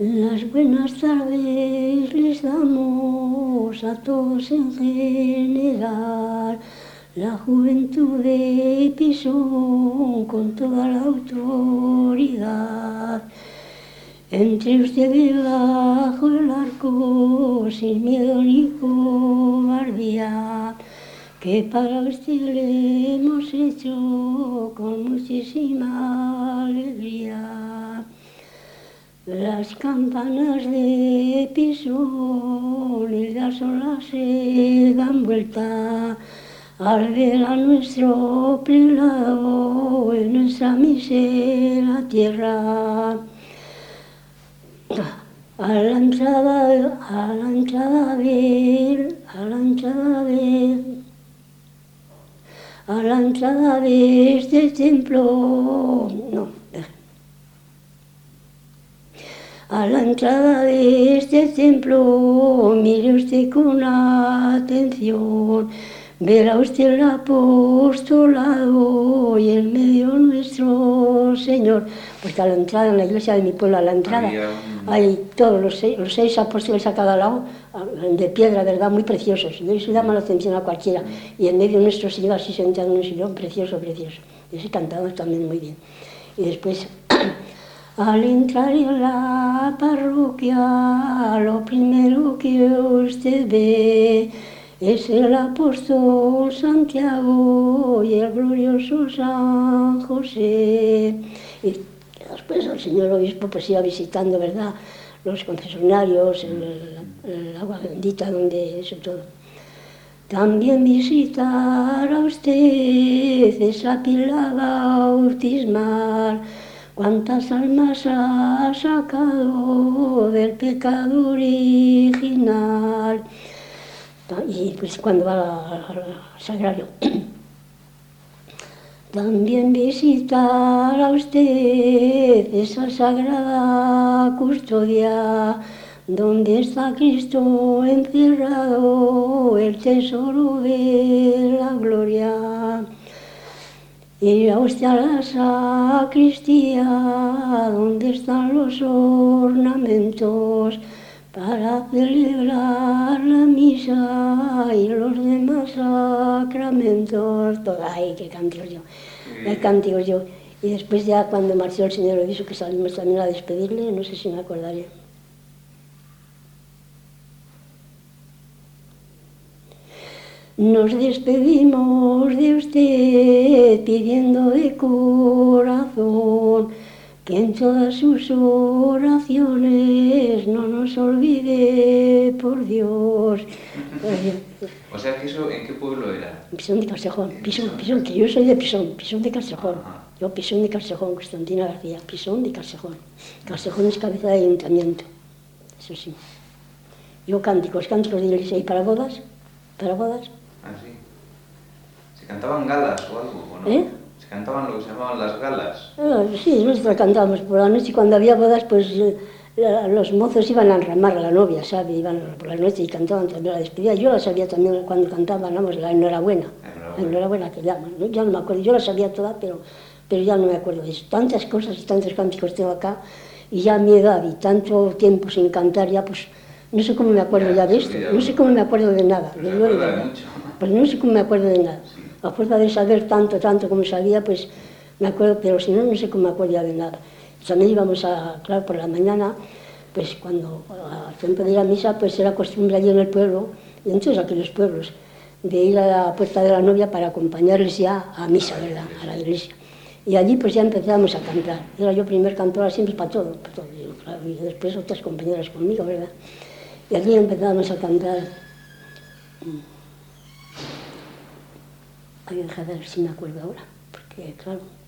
Las buenas tardes les damos a todos en general. La juventud de Pisón con toda la autoridad. Entre ustedes bajo el arco sin miedo ni cobardía, que para usted le hemos hecho con muchísima alegría. Las campanas de Pisón y las olas se dan vuelta al ver a nuestro prelado en nuestra mísera tierra. A la entrada de este templo, a la entrada de este templo, mire usted con atención, verá usted el apostolado y en medio nuestro Señor. Pues a la entrada, en la iglesia de mi pueblo, a la entrada, hay todos los seis apóstoles a cada lado, de piedra, ¿verdad? Muy preciosos. Y eso llama la atención a cualquiera. Y en medio nuestro Señor así sentado en un sillón, precioso, precioso. Y ese cantamos también muy bien. Y después, al entrar en la parroquia, lo primero que usted ve es el apóstol Santiago y el glorioso San José. Y después el señor obispo pues iba visitando, ¿verdad?, los confesionarios, el agua bendita, donde eso todo. También visitará usted esa pila bautismal, cuántas almas ha sacado del pecado original. Y pues cuando va al sagrario. También visitará usted esa sagrada custodia, donde está Cristo encerrado, el tesoro de la gloria. Irá usted a la sacristía, donde están los ornamentos, para celebrar la misa y los demás sacramentos. Todo, ay, qué cánticos yo. Y después ya cuando marchó el señor obispo, que salimos también a despedirle, no sé si me acordaré. Nos despedimos de usted pidiendo de corazón que en todas sus oraciones no nos olvide, por Dios. O sea, que eso, ¿en qué pueblo era? Pisón de Castejón, Pisón, que yo soy de Pisón de Castejón. Ajá. Yo Pisón de Castejón, Constantina García, Pisón de Castejón. Castejón es cabeza de ayuntamiento, eso sí. Yo cánticos de iglesia y para bodas. Ah, sí. ¿Se cantaban galas o algo, o no? ¿Se cantaban lo que se llamaban las galas? Sí, nosotros cantábamos por la noche y cuando había bodas, pues los mozos iban a enramar a la novia, ¿sabes? Iban por la noche y cantaban también la despedida. Yo la sabía también cuando cantaban, vamos, la enhorabuena. La enhorabuena que llaman, ¿no? Ya no me acuerdo, yo la sabía toda, pero ya no me acuerdo de eso. Tantas cosas y tantos cánticos tengo acá, y ya a mi edad y tanto tiempo sin cantar, ya pues no sé cómo me acuerdo ya de esto, no sé cómo me acuerdo de nada. Pero se acuerda de mucho. Pues no sé cómo me acuerdo de nada. Sí. A fuerza de saber tanto como sabía, pues me acuerdo, pero si no, no sé cómo me acuerdo ya de nada. También íbamos claro, por la mañana, pues cuando al tiempo de ir a misa, pues era costumbre allí en el pueblo, y en todos aquellos pueblos, de ir a la puerta de la novia para acompañarles ya a misa, ¿verdad?, a la iglesia. Y allí pues ya empezábamos a cantar. Era yo primer cantora siempre para todo. Y después otras compañeras conmigo, ¿verdad? Y allí empezábamos a cantar. Ay, deja de ver si me acuerdo ahora, porque claro,